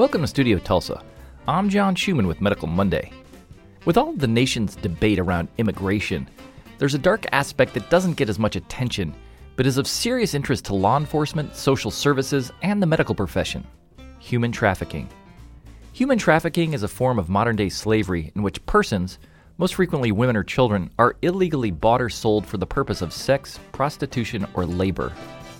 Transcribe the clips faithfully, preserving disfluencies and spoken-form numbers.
Welcome to Studio Tulsa. I'm John Schumann with Medical Monday. With all of the nation's debate around immigration, there's a dark aspect that doesn't get as much attention, but is of serious interest to law enforcement, social services, and the medical profession: human trafficking. Human trafficking is a form of modern-day slavery in which persons, most frequently women or children, are illegally bought or sold for the purpose of sex, prostitution, or labor.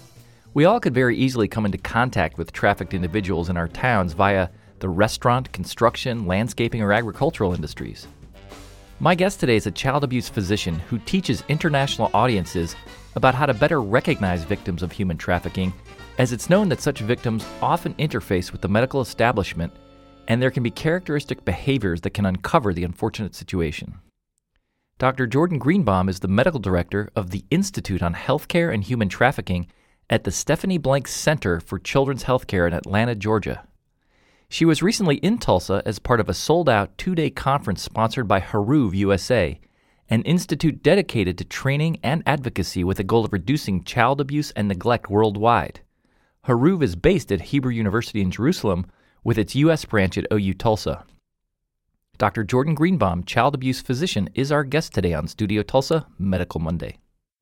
We all could very easily come into contact with trafficked individuals in our towns via the restaurant, construction, landscaping, or agricultural industries. My guest today is a child abuse physician who teaches international audiences about how to better recognize victims of human trafficking, as it's known that such victims often interface with the medical establishment, and there can be characteristic behaviors that can uncover the unfortunate situation. Doctor Jordan Greenbaum is the medical director of the Institute on Healthcare and Human Trafficking at the Stephanie Blank Center for Children's Healthcare in Atlanta, Georgia. She was recently in Tulsa as part of a sold-out two-day conference sponsored by Haruv U S A, an institute dedicated to training and advocacy with a goal of reducing child abuse and neglect worldwide. Haruv is based at Hebrew University in Jerusalem, with its U S branch at O U Tulsa. Doctor Jordan Greenbaum, child abuse physician, is our guest today on Studio Tulsa, Medical Monday.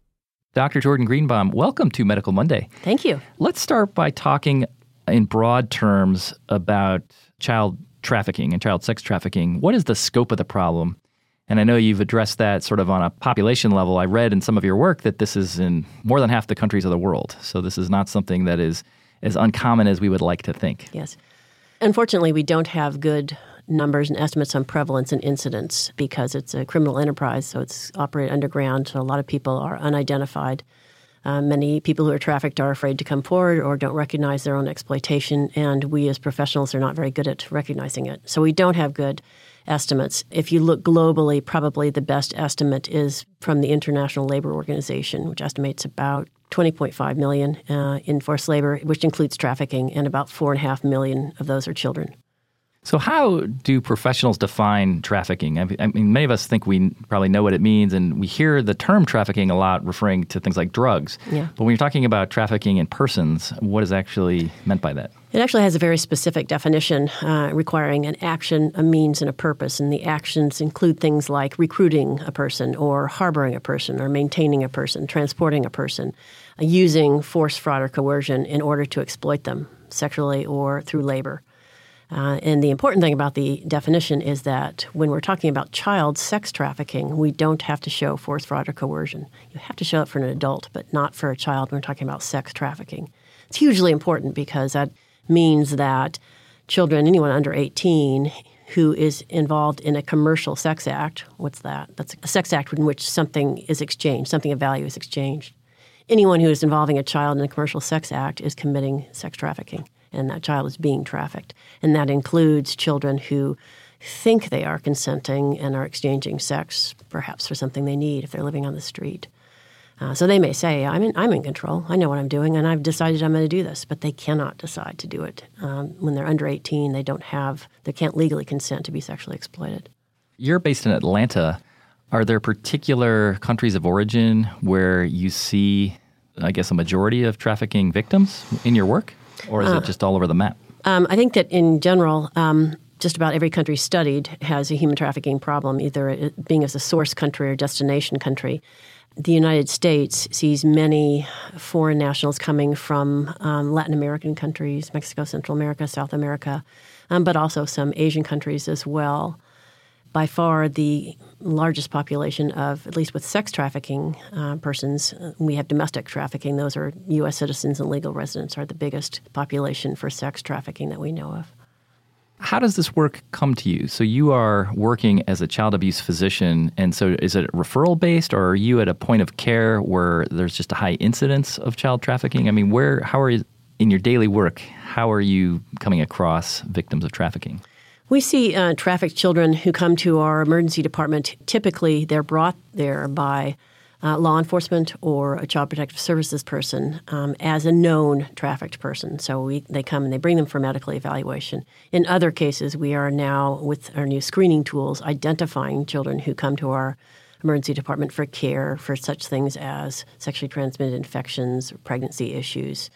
Doctor Jordan Greenbaum, welcome to Medical Monday. Thank you. Let's start by talking in broad terms about child trafficking and child sex trafficking. What is the scope of the problem? And I know you've addressed that sort of on a population level. I read in some of your work that this is in more than half the countries of the world. So this is not something that is as uncommon as we would like to think. Yes. Unfortunately, we don't have good numbers and estimates on prevalence and incidence because it's a criminal enterprise, so it's operated underground, so a lot of people are unidentified. Uh, many people who are trafficked are afraid to come forward or don't recognize their own exploitation, and we as professionals are not very good at recognizing it. So we don't have good estimates. If you look globally, probably the best estimate is from the International Labor Organization, which estimates about twenty point five million uh, in forced labor, which includes trafficking, and about four point five million of those are children. So how do professionals define trafficking? I mean, many of us think we probably know what it means, and we hear the term trafficking a lot referring to things like drugs. Yeah. But when you're talking about trafficking in persons, what is actually meant by that? It actually has a very specific definition uh, requiring an action, a means, and a purpose. And the actions include things like recruiting a person or harboring a person or maintaining a person, transporting a person, uh, using force, fraud, or coercion in order to exploit them sexually or through labor. Uh, and the important thing about the definition is that when we're talking about child sex trafficking, we don't have to show force, fraud, or coercion. You have to show it for an adult, but not for a child when we're talking about sex trafficking. It's hugely important because that means that children, anyone under eighteen who is involved in a commercial sex act, what's that? That's a sex act in which something is exchanged, something of value is exchanged. Anyone who is involving a child in a commercial sex act is committing sex trafficking, and that child is being trafficked. And that includes children who think they are consenting and are exchanging sex, perhaps for something they need if they're living on the street. Uh, so they may say, I'm in, I'm in control, I know what I'm doing, and I've decided I'm going to do this, but they cannot decide to do it. Um, when they're under eighteen, they don't have, they can't legally consent to be sexually exploited. You're based in Atlanta. Are there particular countries of origin where you see, I guess, a majority of trafficking victims in your work? Or is uh, it just all over the map? Um, I think that in general, um, just about every country studied has a human trafficking problem, either being as a source country or destination country. The United States sees many foreign nationals coming from um, Latin American countries, Mexico, Central America, South America, um, but also some Asian countries as well. By far, the largest population of, at least with sex trafficking uh, persons, we have domestic trafficking. Those are U S citizens and legal residents are the biggest population for sex trafficking that we know of. How does this work come to you? So you are working as a child abuse physician, and so is it referral-based, or are you at a point of care where there's just a high incidence of child trafficking? I mean, where, how are you, in your daily work, how are you coming across victims of trafficking? We see uh, trafficked children who come to our emergency department. Typically, they're brought there by uh, law enforcement or a child protective services person um, as a known trafficked person. So we, they come and they bring them for medical evaluation. In other cases, we are now, with our new screening tools, identifying children who come to our emergency department for care for such things as sexually transmitted infections, pregnancy issues,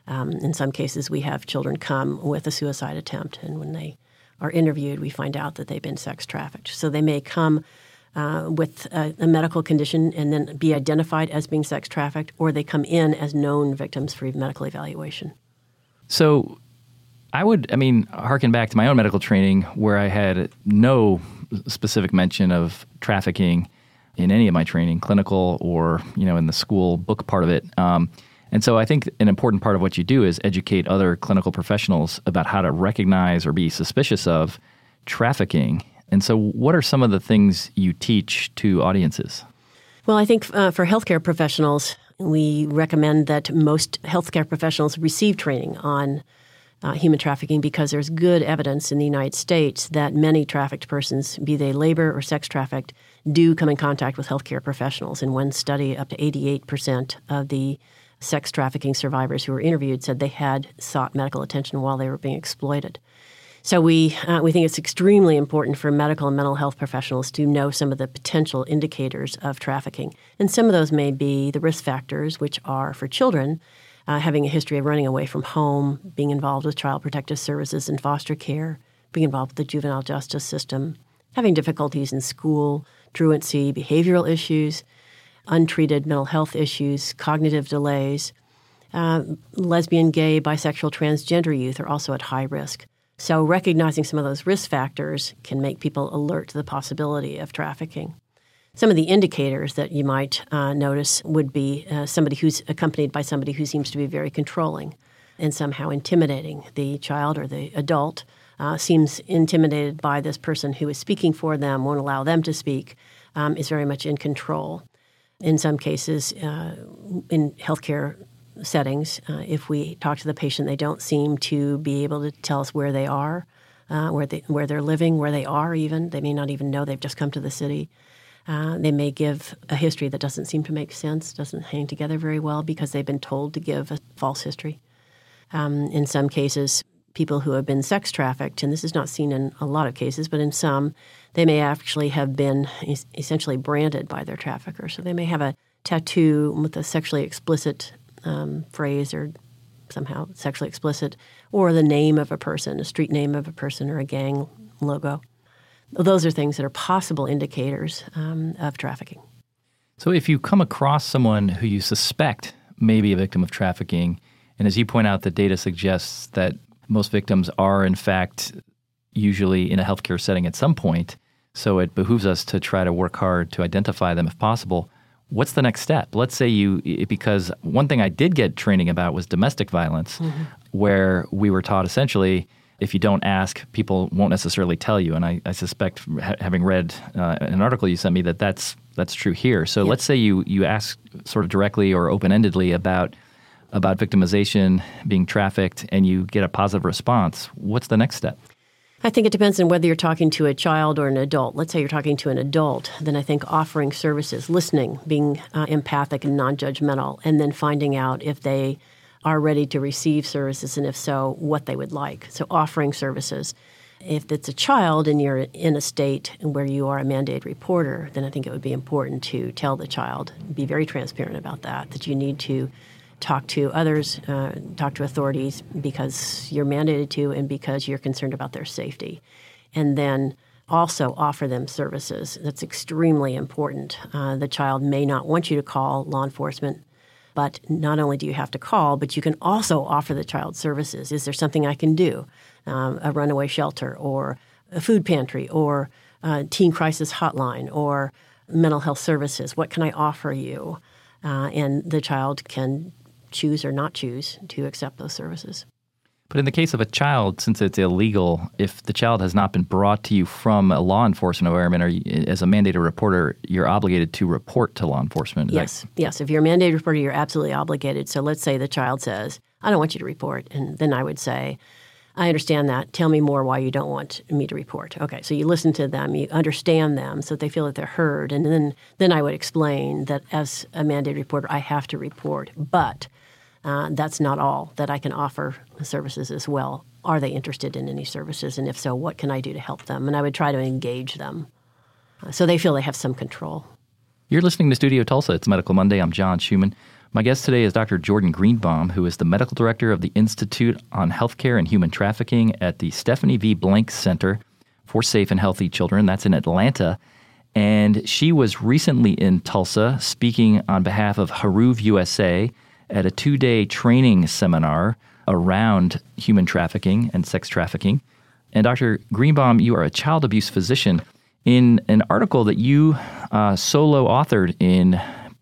Um, in some cases, we have children come with a suicide attempt, and when they are interviewed, we find out that they've been sex trafficked. So they may come uh, with a, a medical condition and then be identified as being sex trafficked, or they come in as known victims for medical evaluation. So I would, I mean, harken back to my own medical training where I had no specific mention of trafficking in any of my training, clinical or, you know, in the school book part of it. Um, and so I think an important part of what you do is educate other clinical professionals about how to recognize or be suspicious of trafficking. And so what are some of the things you teach to audiences? Well, I think uh, for healthcare professionals, we recommend that most healthcare professionals receive training on uh, human trafficking because there's good evidence in the United States that many trafficked persons, be they labor or sex trafficked, do come in contact with healthcare professionals. In one study, up to eighty-eight percent of the sex trafficking survivors who were interviewed said they had sought medical attention while they were being exploited. So we uh, we think it's extremely important for medical and mental health professionals to know some of the potential indicators of trafficking. And some of those may be the risk factors, which are for children, uh, having a history of running away from home, being involved with child protective services and foster care, being involved with the juvenile justice system, having difficulties in school, truancy, behavioral issues, untreated mental health issues, cognitive delays. Uh, lesbian, gay, bisexual, transgender youth are also at high risk. So recognizing some of those risk factors can make people alert to the possibility of trafficking. Some of the indicators that you might uh, notice would be uh, somebody who's accompanied by somebody who seems to be very controlling and somehow intimidating. The child or the adult uh, seems intimidated by this person who is speaking for them, won't allow them to speak, um, is very much in control. In some cases, uh, in healthcare settings, uh, if we talk to the patient, they don't seem to be able to tell us where they are, uh, where they where they're living, where they are even. They may not even know they've just come to the city. Uh, they may give a history that doesn't seem to make sense, doesn't hang together very well because they've been told to give a false history. Um, in some cases, people who have been sex trafficked, and this is not seen in a lot of cases, but in some, they may actually have been es- essentially branded by their trafficker. So they may have a tattoo with a sexually explicit Um, phrase or somehow sexually explicit, or the name of a person, a street name of a person, or a gang logo. Those are things that are possible indicators um, of trafficking. So if you come across someone who you suspect may be a victim of trafficking, and as you point out, the data suggests that most victims are, in fact, usually in a healthcare setting at some point, so it behooves us to try to work hard to identify them if possible. What's the next step? Let's say you, because one thing I did get training about was domestic violence, mm-hmm. where we were taught essentially, if you don't ask, people won't necessarily tell you. And I, I suspect, ha- having read uh, an article you sent me, that that's that's true here. So yeah. Let's say you you ask sort of directly or open-endedly about about victimization, being trafficked, and you get a positive response. What's the next step? I think it depends on whether you're talking to a child or an adult. Let's say you're talking to an adult, then I think offering services, listening, being uh, empathic and non-judgmental, and then finding out if they are ready to receive services, and if so, what they would like. So offering services. If it's a child and you're in a state where you are a mandated reporter, then I think it would be important to tell the child, be very transparent about that, that you need to talk to others, uh, talk to authorities because you're mandated to and because you're concerned about their safety. And then also offer them services. That's extremely important. Uh, the child may not want you to call law enforcement, but not only do you have to call, but you can also offer the child services. Is there something I can do? Um, a runaway shelter or a food pantry or a teen crisis hotline or mental health services. What can I offer you? Uh, and the child can choose or not choose to accept those services. But in the case of a child, since it's illegal, if the child has not been brought to you from a law enforcement environment, or you, as a mandated reporter, you're obligated to report to law enforcement. Is yes, that... yes. If you're a mandated reporter, you're absolutely obligated. So let's say the child says, I don't want you to report. And then I would say, I understand that. Tell me more why you don't want me to report. Okay, so you listen to them, you understand them so that they feel that they're heard. And then, then I would explain that as a mandated reporter, I have to report. But Uh, that's not all, that I can offer services as well. Are they interested in any services? And if so, what can I do to help them? And I would try to engage them uh, so they feel they have some control. You're listening to Studio Tulsa. It's Medical Monday. I'm John Schumann. My guest today is Doctor Jordan Greenbaum, who is the medical director of the Institute on Healthcare and Human Trafficking at the Stephanie V. Blank Center for Safe and Healthy Children. That's in Atlanta. And she was recently in Tulsa speaking on behalf of Haruv U S A at a two-day training seminar around human trafficking and sex trafficking. And Doctor Greenbaum, you are a child abuse physician. In an article that you uh, solo authored in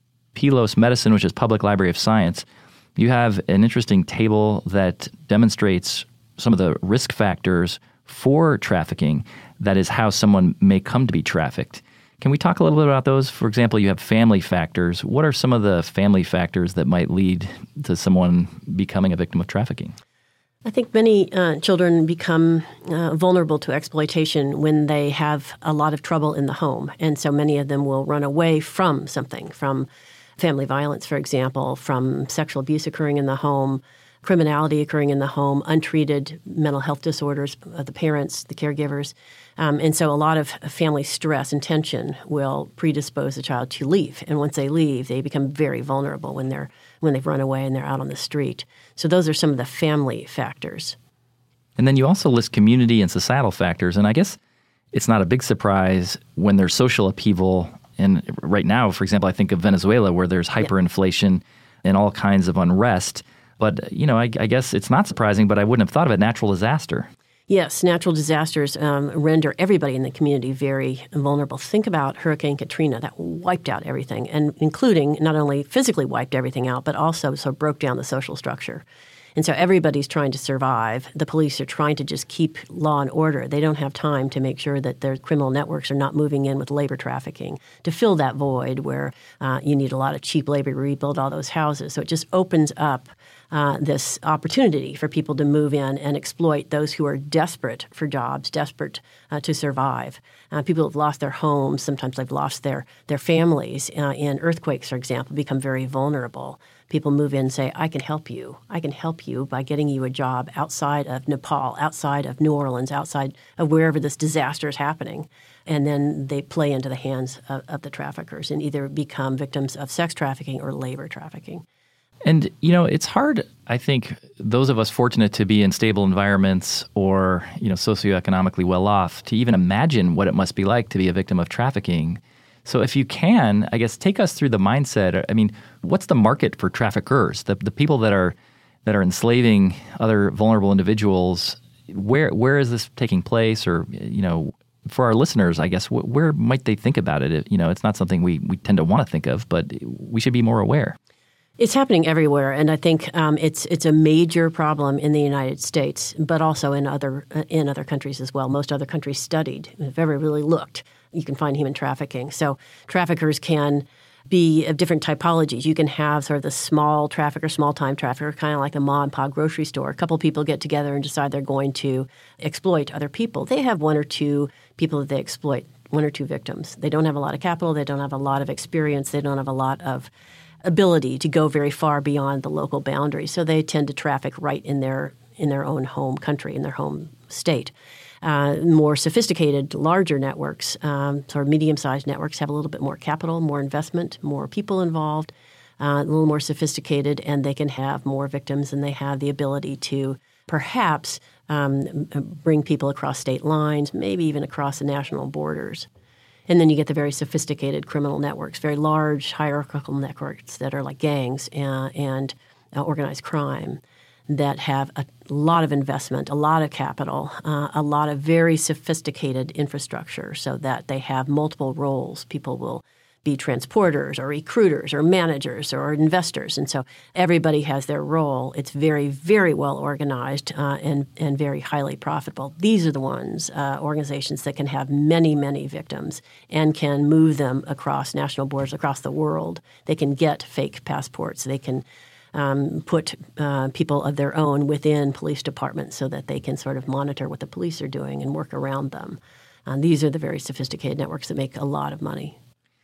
Pelos Medicine, which is Public Library of Science, you have an interesting table that demonstrates some of the risk factors for trafficking. That is how someone may come to be trafficked. Can we talk a little bit about those? For example, you have family factors. What are some of the family factors that might lead to someone becoming a victim of trafficking? I think many uh, children become uh, vulnerable to exploitation when they have a lot of trouble in the home. And so many of them will run away from something, from family violence, for example, from sexual abuse occurring in the home, criminality occurring in the home, untreated mental health disorders of the parents, the caregivers. Um, and so a lot of family stress and tension will predispose the child to leave. And once they leave, they become very vulnerable when they're when they've run away and they're out on the street. So those are some of the family factors. And then you also list community and societal factors. And I guess it's not a big surprise when there's social upheaval. And right now, for example, I think of Venezuela, where there's hyperinflation yeah. and all kinds of unrest. But, you know, I, I guess it's not surprising, but I wouldn't have thought of it, natural disaster. Yes, natural disasters um, render everybody in the community very vulnerable. Think about Hurricane Katrina. That wiped out everything, and including not only physically wiped everything out, but also sort of broke down the social structure. And so everybody's trying to survive. The police are trying to just keep law and order. They don't have time to make sure that their criminal networks are not moving in with labor trafficking to fill that void where uh, you need a lot of cheap labor to rebuild all those houses. So it just opens up uh, this opportunity for people to move in and exploit those who are desperate for jobs, desperate uh, to survive. Uh, people have lost their homes. Sometimes they've lost their, their families. Uh, in earthquakes, for example, become very vulnerable. People move in and say, I can help you. I can help you by getting you a job outside of Nepal, outside of New Orleans, outside of wherever this disaster is happening. And then they play into the hands of, of the traffickers and either become victims of sex trafficking or labor trafficking. And, you know, it's hard, I think, those of us fortunate to be in stable environments or, you know, socioeconomically well off to even imagine what it must be like to be a victim of trafficking. So if you can, I guess, take us through the mindset. I mean, what's the market for traffickers, the the people that are that are enslaving other vulnerable individuals? Where where is this taking place? Or, you know, for our listeners, I guess, wh- where might they think about it? You know, it's not something we, we tend to want to think of, but we should be more aware. It's happening everywhere, and I think um, it's it's a major problem in the United States, but also in other uh, in other countries as well. Most other countries studied, if ever really looked, you can find human trafficking. So traffickers can be of different typologies. You can have sort of the small trafficker, small-time trafficker, kind of like a mom-and-pop grocery store. A couple people get together and decide they're going to exploit other people. They have one or two people that they exploit, one or two victims. They don't have a lot of capital. They don't have a lot of experience. They don't have a lot of ability to go very far beyond the local boundaries. So they tend to traffic right in their in their own home country, in their home state. Uh, more sophisticated, larger networks, um, sort of medium-sized networks, have a little bit more capital, more investment, more people involved, uh, a little more sophisticated, and they can have more victims, and they have the ability to perhaps um, bring people across state lines, maybe even across the national borders. And then you get the very sophisticated criminal networks, very large hierarchical networks that are like gangs and, and uh, organized crime that have a lot of investment, a lot of capital, uh, a lot of very sophisticated infrastructure so that they have multiple roles. People will be transporters or recruiters or managers or investors. And so everybody has their role. It's very, very well organized uh, and, and very highly profitable. These are the ones, uh, organizations that can have many, many victims and can move them across national borders, across the world. They can get fake passports. They can um, put uh, people of their own within police departments so that they can sort of monitor what the police are doing and work around them. Um, these are the very sophisticated networks that make a lot of money.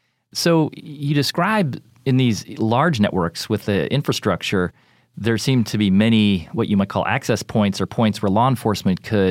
So you describe in these large networks with the infrastructure, there seem to be many what you might call access points or points where law enforcement could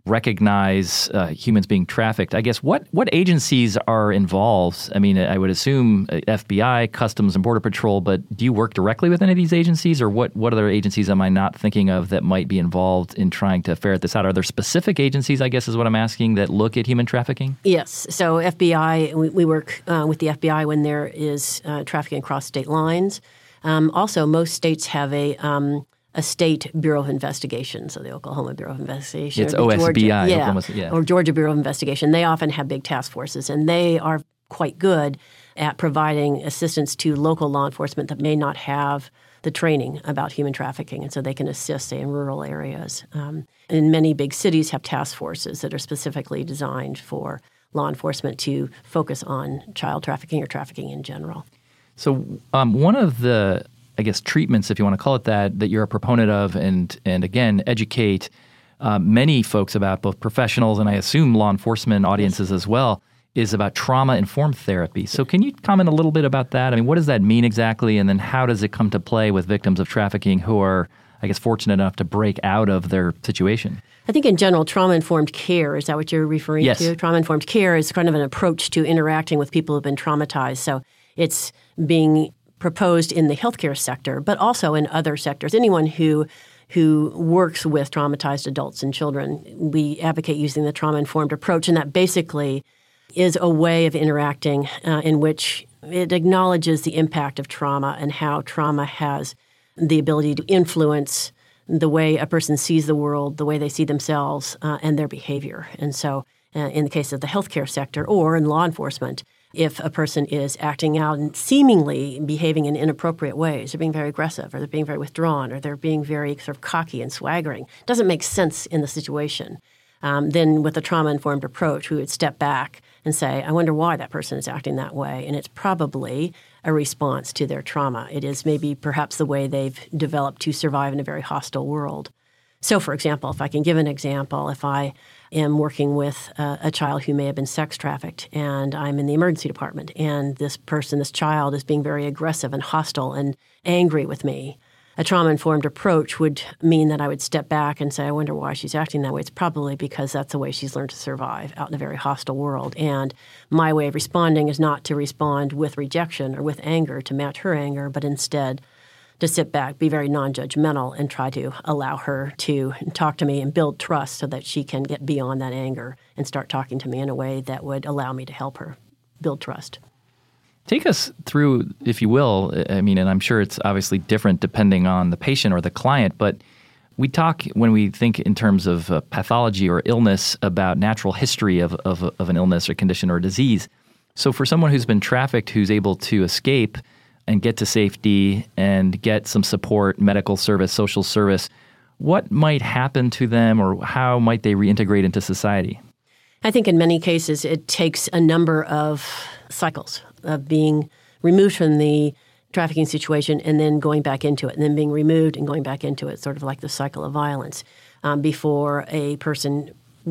recognize uh, humans being trafficked. I guess what what agencies are involved? I mean, I would assume F B I, Customs and Border Patrol, but do you work directly with any of these agencies, or what, what other agencies am I not thinking of that might be involved in trying to ferret this out? Are there specific agencies, I guess is what I'm asking, that look at human trafficking? Yes. So F B I, we, we work uh, with the F B I when there is uh, trafficking across state lines. Um, also, most states have a um, a state Bureau of Investigation, so the Oklahoma Bureau of Investigation. It's or the O S B I. Georgia, yeah, Oklahoma, yeah. Or Georgia Bureau of Investigation. They often have big task forces, and they are quite good at providing assistance to local law enforcement that may not have the training about human trafficking, and so they can assist, say, in rural areas. Um, and many big cities have task forces that are specifically designed for law enforcement to focus on child trafficking or trafficking in general. So um, one of the I guess, treatments, if you want to call it that, that you're a proponent of and, and again, educate uh, many folks about, both professionals and I assume law enforcement audiences as well, is about trauma-informed therapy. So can you comment a little bit about that? I mean, what does that mean exactly? And then how does it come to play with victims of trafficking who are, I guess, fortunate enough to break out of their situation? I think in general, trauma-informed care, is that what you're referring yes. to? Trauma-informed care is kind of an approach to interacting with people who have been traumatized. So it's being proposed in the healthcare sector, but also in other sectors. Anyone who who works with traumatized adults and children, we advocate using the trauma-informed approach, and that basically is a way of interacting uh, in which it acknowledges the impact of trauma and how trauma has the ability to influence the way a person sees the world, the way they see themselves, uh, and their behavior. And so uh, in the case of the healthcare sector or in law enforcement, if a person is acting out and seemingly behaving in inappropriate ways, they're being very aggressive, or they're being very withdrawn, or they're being very sort of cocky and swaggering, doesn't make sense in the situation. Um, then with a trauma-informed approach, we would step back and say, I wonder why that person is acting that way. And it's probably a response to their trauma. It is maybe perhaps the way they've developed to survive in a very hostile world. So, for example, if I can give an example, if I am working with a, a child who may have been sex trafficked and I'm in the emergency department and this person, this child is being very aggressive and hostile and angry with me, a trauma-informed approach would mean that I would step back and say, I wonder why she's acting that way. It's probably because that's the way she's learned to survive out in a very hostile world. And my way of responding is not to respond with rejection or with anger to match her anger, but instead to sit back, be very non-judgmental, and try to allow her to talk to me and build trust so that she can get beyond that anger and start talking to me in a way that would allow me to help her build trust. Take us through, if you will, I mean, and I'm sure it's obviously different depending on the patient or the client, but we talk, when we think in terms of uh, pathology or illness, about natural history of, of, of an illness or condition or disease. So for someone who's been trafficked, who's able to escape and get to safety and get some support, medical service, social service, what might happen to them, or how might they reintegrate into society? I think in many cases it takes a number of cycles of being removed from the trafficking situation and then going back into it, and then being removed and going back into it, sort of like the cycle of violence, um, before a person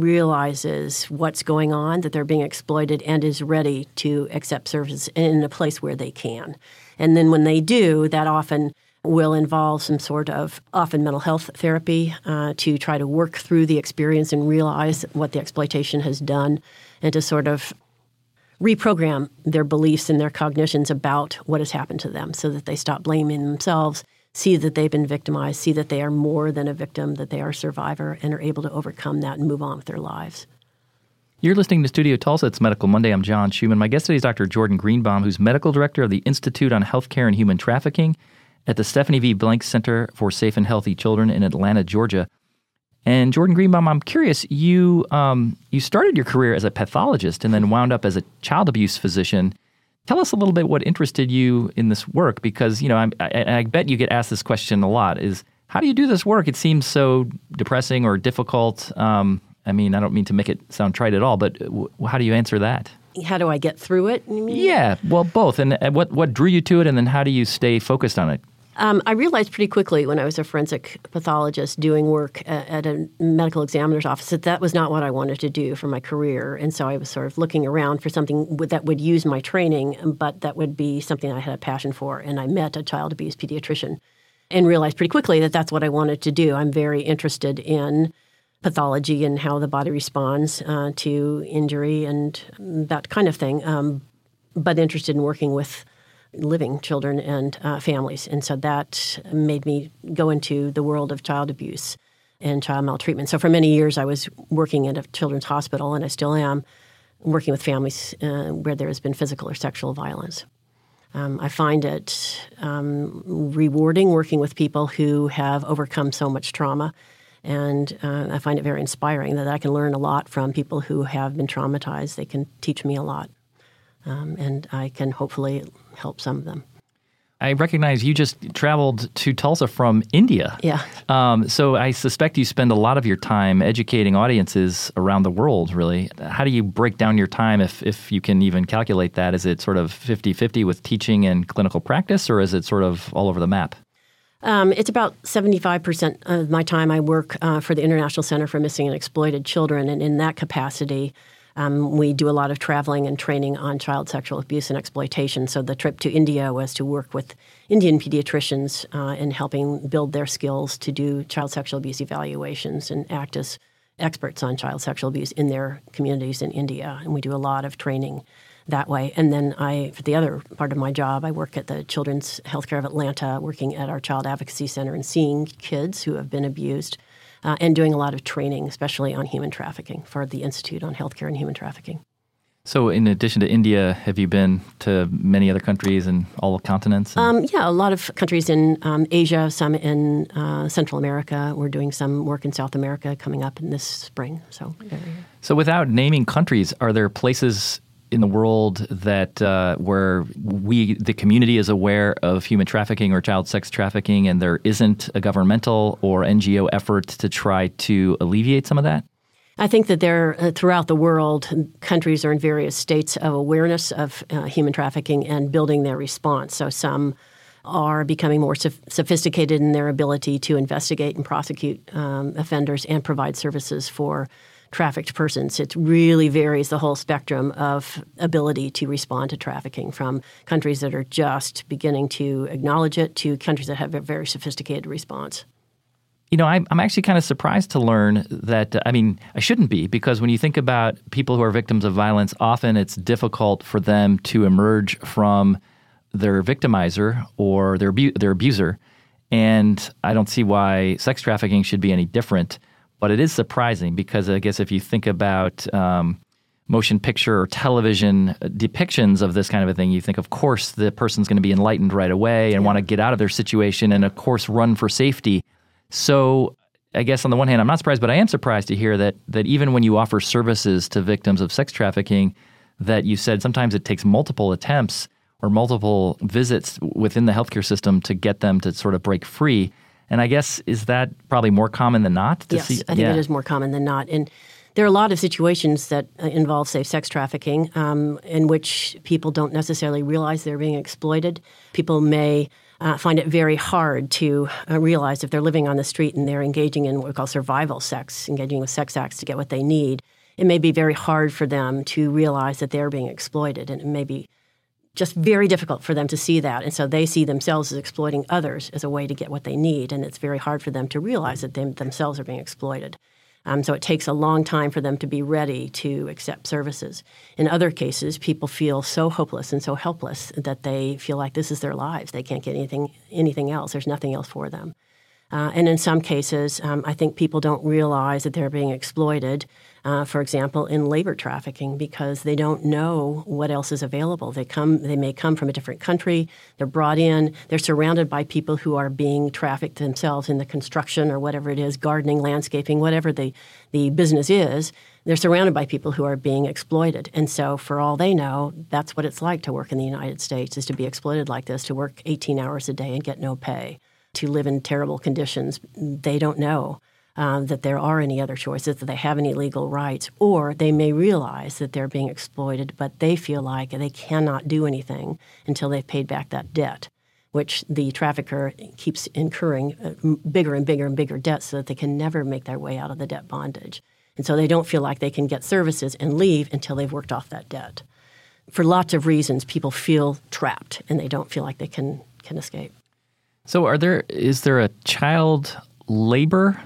realizes what's going on, that they're being exploited, and is ready to accept services in a place where they can. And then when they do, that often will involve some sort of often mental health therapy uh, to try to work through the experience and realize what the exploitation has done, and to sort of reprogram their beliefs and their cognitions about what has happened to them so that they stop blaming themselves, see that they've been victimized, see that they are more than a victim, that they are a survivor, and are able to overcome that and move on with their lives. You're listening to Studio Tulsa. It's Medical Monday. I'm John Schumann. My guest today is Doctor Jordan Greenbaum, who's medical director of the Institute on Healthcare and Human Trafficking at the Stephanie V. Blank Center for Safe and Healthy Children in Atlanta, Georgia. And Jordan Greenbaum, I'm curious, you um, you started your career as a pathologist and then wound up as a child abuse physician. Tell us a little bit what interested you in this work, because, you know, I, I, I bet you get asked this question a lot, is how do you do this work? It seems so depressing or difficult. Um, I mean, I don't mean to make it sound trite at all, but w- how do you answer that? How do I get through it? You mean? Yeah, well, both. And uh, what, what drew you to it, and then how do you stay focused on it? Um, I realized pretty quickly when I was a forensic pathologist doing work at, at a medical examiner's office that that was not what I wanted to do for my career. And so I was sort of looking around for something that would use my training, but that would be something I had a passion for. And I met a child abuse pediatrician and realized pretty quickly that that's what I wanted to do. I'm very interested in pathology and how the body responds uh, to injury and that kind of thing, um, but interested in working with living children and uh, families. And so that made me go into the world of child abuse and child maltreatment. So for many years, I was working at a children's hospital, and I still am, working with families uh, where there has been physical or sexual violence. Um, I find it um, rewarding working with people who have overcome so much trauma, and uh, I find it very inspiring that I can learn a lot from people who have been traumatized. They can teach me a lot, um, and I can hopefully help some of them. I recognize you just traveled to Tulsa from India. Yeah. Um, so I suspect you spend a lot of your time educating audiences around the world, really. How do you break down your time, if, if you can even calculate that? Is it sort of fifty-fifty with teaching and clinical practice, or is it sort of all over the map? Um, it's about seventy-five percent of my time I work uh, for the International Center for Missing and Exploited Children, and in that capacity, Um, we do a lot of traveling and training on child sexual abuse and exploitation. So the trip to India was to work with Indian pediatricians uh, in helping build their skills to do child sexual abuse evaluations and act as experts on child sexual abuse in their communities in India. And we do a lot of training that way. And then I, for the other part of my job, I work at the Children's Healthcare of Atlanta, working at our Child Advocacy Center and seeing kids who have been abused. Uh, and doing a lot of training, especially on human trafficking, for the Institute on Healthcare and Human Trafficking. So in addition to India, have you been to many other countries and all continents? Um, yeah, a lot of countries in um, Asia, some in uh, Central America. We're doing some work in South America coming up in this spring. So, so without naming countries, are there places in the world that uh, where we, the community, is aware of human trafficking or child sex trafficking, and there isn't a governmental or N G O effort to try to alleviate some of that? I think that there, uh, throughout the world, countries are in various states of awareness of uh, human trafficking and building their response. So some are becoming more soph- sophisticated in their ability to investigate and prosecute um, offenders and provide services for trafficked persons. It really varies the whole spectrum of ability to respond to trafficking, from countries that are just beginning to acknowledge it to countries that have a very sophisticated response. You know, I'm, I'm actually kind of surprised to learn that, I mean, I shouldn't be, because when you think about people who are victims of violence, often it's difficult for them to emerge from their victimizer or their, abu- their abuser. And I don't see why sex trafficking should be any different. But it is surprising because I guess if you think about um, motion picture or television depictions of this kind of a thing, you think, of course, the person's going to be enlightened right away and yeah. want to get out of their situation and, of course, run for safety. So I guess on the one hand, I'm not surprised, but I am surprised to hear that that even when you offer services to victims of sex trafficking, that you said sometimes it takes multiple attempts or multiple visits within the healthcare system to get them to sort of break free. And I guess, is that probably more common than not? To yes, see? I think yeah. it is more common than not. And there are a lot of situations that uh, involve, say, sex trafficking, um, in which people don't necessarily realize they're being exploited. People may uh, find it very hard to uh, realize if they're living on the street and they're engaging in what we call survival sex, engaging with sex acts to get what they need. It may be very hard for them to realize that they're being exploited, and it may be just very difficult for them to see that. And so they see themselves as exploiting others as a way to get what they need. And it's very hard for them to realize that they themselves are being exploited. Um, so it takes a long time for them to be ready to accept services. In other cases, people feel so hopeless and so helpless that they feel like this is their lives. They can't get anything anything else. There's nothing else for them. Uh, and in some cases, um, I think people don't realize that they're being exploited, uh, for example, in labor trafficking, because they don't know what else is available. They come, they may come from a different country. They're brought in. They're surrounded by people who are being trafficked themselves in the construction or whatever it is, gardening, landscaping, whatever the, the business is. They're surrounded by people who are being exploited. And so for all they know, that's what it's like to work in the United States, is to be exploited like this, to work eighteen hours a day and get no pay, to live in terrible conditions. They don't know uh, that there are any other choices, that they have any legal rights, or they may realize that they're being exploited, but they feel like they cannot do anything until they've paid back that debt, which the trafficker keeps incurring bigger and bigger and bigger debts so that they can never make their way out of the debt bondage. And so they don't feel like they can get services and leave until they've worked off that debt. For lots of reasons, people feel trapped, and they don't feel like they can can escape. So are there is there a child labor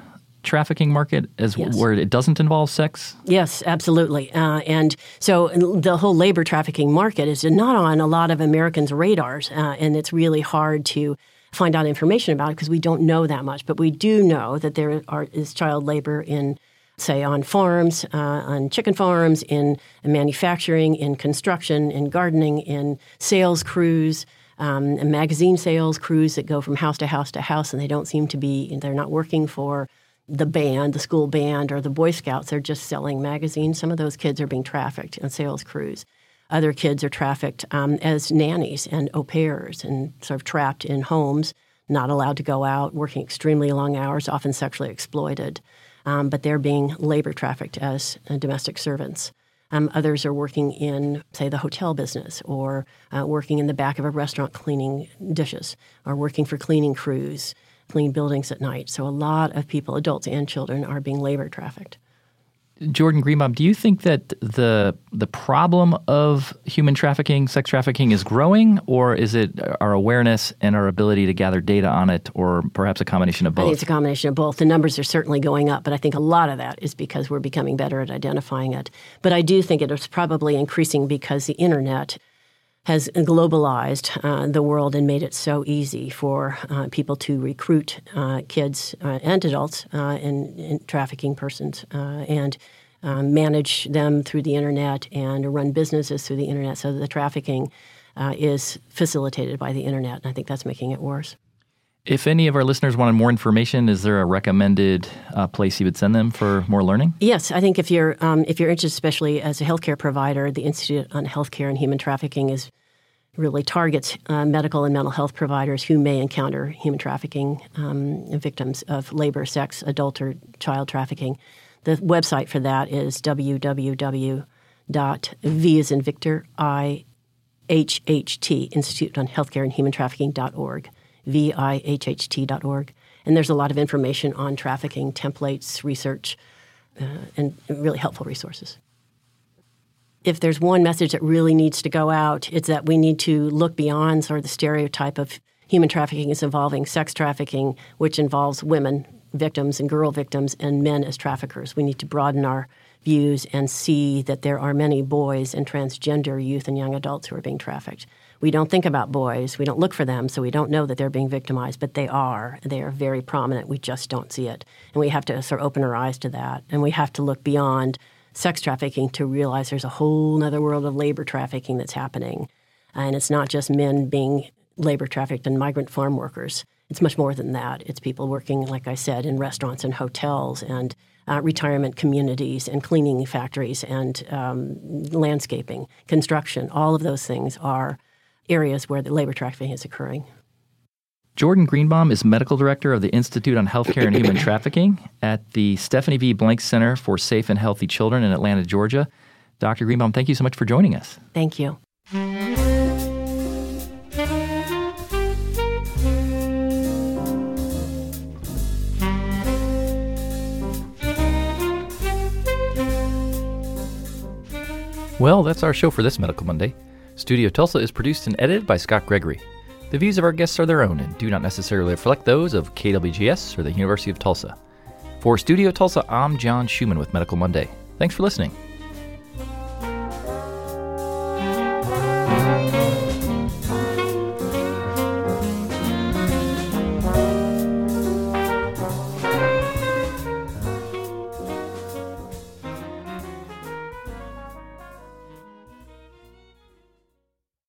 trafficking market as Yes. where it doesn't involve sex? Yes, absolutely. Uh, and so the whole labor trafficking market is not on a lot of Americans' radars, uh, and it's really hard to find out information about it because we don't know that much. But we do know that there are, is child labor in, say, on farms, uh, on chicken farms, in manufacturing, in construction, in gardening, in sales crews, um, and magazine sales crews that go from house to house to house, and they don't seem to be, they're not working for the band, the school band, or the Boy Scouts. They're just selling magazines. Some of those kids are being trafficked in sales crews. Other kids are trafficked um, as nannies and au pairs and sort of trapped in homes, not allowed to go out, working extremely long hours, often sexually exploited. Um, but they're being labor trafficked as uh, domestic servants. Um, others are working in, say, the hotel business or uh, working in the back of a restaurant cleaning dishes or working for cleaning crews, clean buildings at night. So a lot of people, adults and children, are being labor trafficked. Jordan Greenbaum, do you think that the the problem of human trafficking, sex trafficking, is growing, or is it our awareness and our ability to gather data on it, or perhaps a combination of both? I think it's a combination of both. The numbers are certainly going up, but I think a lot of that is because we're becoming better at identifying it. But I do think it is probably increasing because the internet has globalized uh, the world and made it so easy for uh, people to recruit uh, kids uh, and adults uh, in, in trafficking persons uh, and um, manage them through the internet and run businesses through the internet. So the trafficking uh, is facilitated by the internet, and I think that's making it worse. If any of our listeners wanted more information, is there a recommended uh, place you would send them for more learning? Yes, I think if you're um, if you're interested, especially as a healthcare provider, the Institute on Healthcare and Human Trafficking is really targets uh, medical and mental health providers who may encounter human trafficking um, victims of labor, sex, adult, or child trafficking. The website for that is w w w dot v as in Victor, I H H T, Institute on Healthcare and Human Trafficking dot org, V I H H T dot org. And there's a lot of information on trafficking, templates, research, uh, and really helpful resources. If there's one message that really needs to go out, it's that we need to look beyond sort of the stereotype of human trafficking as involving sex trafficking, which involves women victims and girl victims and men as traffickers. We need to broaden our views and see that there are many boys and transgender youth and young adults who are being trafficked. We don't think about boys. We don't look for them, so we don't know that they're being victimized, but they are. They are very prominent. We just don't see it. And we have to sort of open our eyes to that, and we have to look beyond sex trafficking to realize there's a whole other world of labor trafficking that's happening. And it's not just men being labor trafficked and migrant farm workers. It's much more than that. It's people working, like I said, in restaurants and hotels and uh, retirement communities and cleaning factories and um, landscaping, construction. All of those things are areas where the labor trafficking is occurring. Jordan Greenbaum is Medical Director of the Institute on Healthcare and Human Trafficking at the Stephanie V. Blank Center for Safe and Healthy Children in Atlanta, Georgia. Doctor Greenbaum, thank you so much for joining us. Thank you. Well, that's our show for this Medical Monday. Studio Tulsa is produced and edited by Scott Gregory. The views of our guests are their own and do not necessarily reflect those of K W G S or the University of Tulsa. For Studio Tulsa, I'm John Schumann with Medical Monday. Thanks for listening.